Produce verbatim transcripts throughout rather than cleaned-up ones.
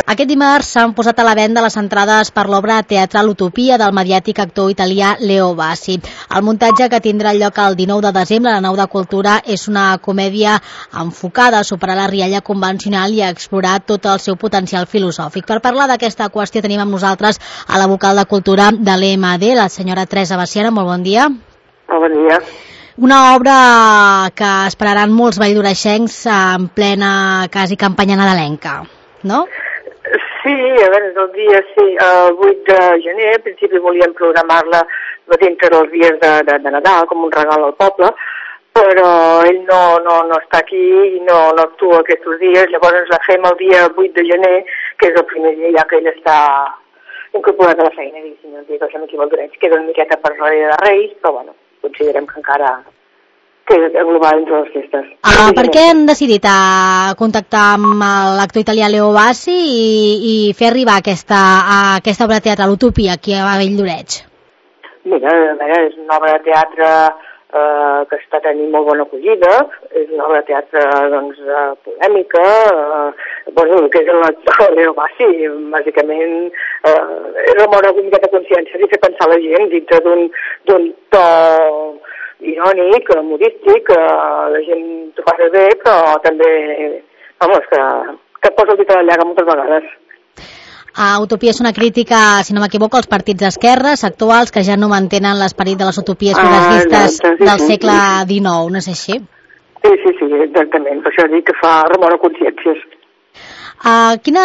Aquest dimarts s'han posat a la venda les entrades per l'obra teatral Utopia del mediàtic actor italià Leo Bassi. El muntatge, que tindrà lloc el dinou de desembre a la Nau de Cultura, és una comèdia enfocada a superar la rialla convencional i a explorar tot el seu potencial filosòfic. Per parlar d'aquesta qüestió tenim amb nosaltres a la vocal de Cultura de l'E M D, la senyora Teresa Baciana. Molt bon dia. Molt bon dia. Una obra que esperaran molts valldoreixencs en plena quasi campanya nadalenca, no? Sí, a veure, el dia sí, el vuit de gener, al principi volíem programar-la dintre dels dies de, de, de Nadal, com un regal al poble, però ell no, no, no està aquí i no, no actua aquests dies, llavors la fem el dia vuit de gener, que és el primer dia ja que ell està incorporat a la feina, diguéssim, el dia que som aquí a Valldoreix. Queda una miqueta per darrere de Reis, però bueno, considerem que encara queda englobat entre les festes. Ah, per què han decidit a contactar amb l'actor italià Leo Bassi i, i fer arribar aquesta, a aquesta obra de teatre, l'Utopia, aquí a Valldoreix? Mira, a veure, és una obra de teatre eh, que està tenint molt bona acollida, és una obra de teatre, doncs, eh, polèmica, eh, bueno, el que és l'actor Leo Bassi, bàsicament, eh, remora una miqueta consciència i fer pensar la gent dintre d'un d'un to irònic, humorístic, que la gent t'ho passa bé, però també, vamos, que, que et posa el dit a la llaga moltes vegades. Uh, Utopia és una crítica, si no m'equivoco, als partits d'esquerres actuals que ja no mantenen l'esperit de les utopies progressistes ah, sí, del segle dinou, no és així? Sí, sí, sí, exactament. Per això dic que fa remor a consciències. Uh, quina,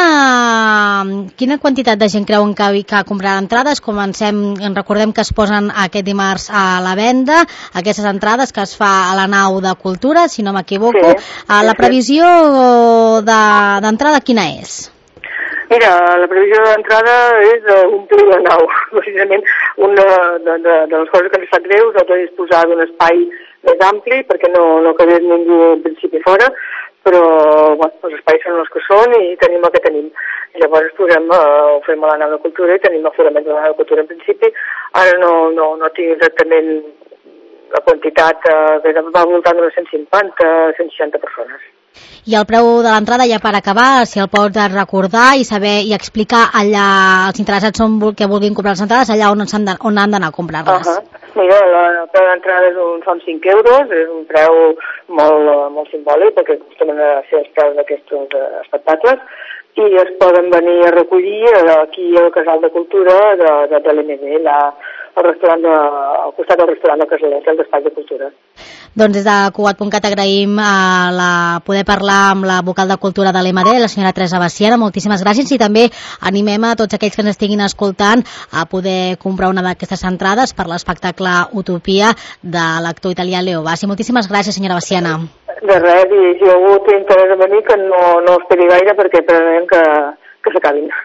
quina quantitat de gent creuen que, que comprarà entrades? Comencem, recordem que es posen aquest dimarts a la venda, aquestes entrades que es fa a la Nau de Cultura, si no m'equivoco. Sí, uh, la previsió d'entrada de, quina és? Mira, la previsió d'entrada és omplir la nau. Precisament una de, de, de les coses que ens sap greus és disposar d'un espai més ampli perquè no, no quedés ningú en principi fora, però bueno, els espais són els que són i tenim el que tenim. Llavors posem, eh, ho fem a la Nau de Cultura i tenim l'aforament de la Nau de Cultura en principi. Ara no, no, no tinc exactament la quantitat, eh, va al voltant d'unes cent cinquanta a cent seixanta persones. I el preu de l'entrada, ja per acabar, si el pots recordar i saber i explicar allà als interessats on, que vulguin comprar les entrades, allà on, de, on han d'anar a comprar-les. Uh -huh. Mira, el preu d'entrada són cinc euros, és un preu molt, molt simbòlic perquè acostumen a ser els preus d'aquests espectacles i es poden venir a recollir aquí al Casal de Cultura de, de, de l'E M D, la, al, restaurant de, al costat del restaurant del Casalet, el despatx de Cultura. Doncs des de Cugat punt cat agraïm a la, poder parlar amb la vocal de Cultura de l'E M D, la senyora Teresa Baciana. Moltíssimes gràcies i també animem a tots aquells que ens estiguin escoltant a poder comprar una d'aquestes entrades per l'espectacle Utopia de l'actor italià Leo Bassi. Moltíssimes gràcies, senyora Baciana. De res, i si algú té interès a venir que no, no esperi gaire perquè prenem que, que s'acabin.